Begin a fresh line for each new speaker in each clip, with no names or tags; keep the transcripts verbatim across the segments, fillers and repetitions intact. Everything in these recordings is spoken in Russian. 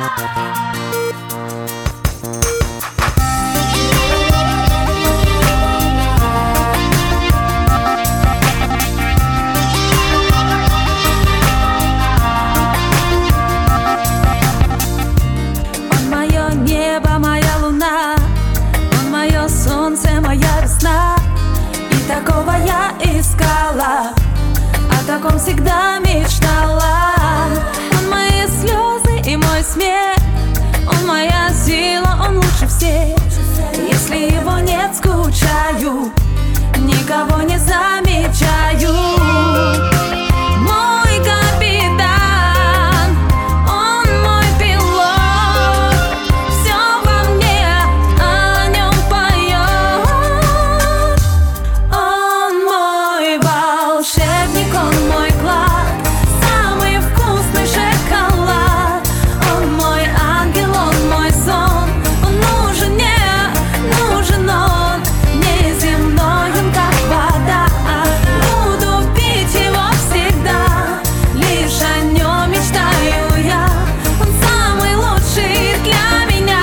Он мое небо, моя луна, он мое солнце, моя весна. И такого я искала, о таком всегда мечтала. Он мои слезы и мой смех, он моя сила, он лучше всех. Если его нет, скучаю, никого не замечаю. Мой капитан, он мой пилот, все во мне о нем поет. Он мой волшебник, он мой клад, самый вкусный шоколад. Он мой ангел, он мой сон, он нужен мне, нужен он, неземной он как вода. Буду пить его всегда, лишь о нем мечтаю я. Он самый лучший для меня.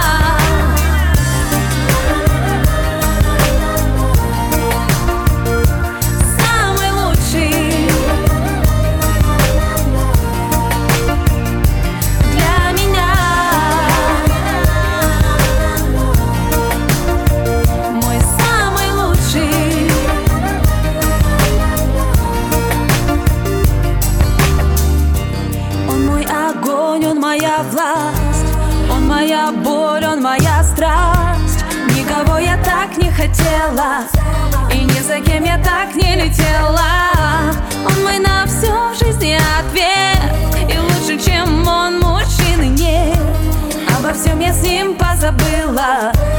Самый лучший для меня. Мой самый лучший. Он мой огонь, он моя власть, он моя боль, он моя страсть. Никого я так не хотела, и ни за кем я так не летела. Он мой на все в жизни ответ, и лучше, чем он, мужчины нет. Обо всем я с ним позабыла.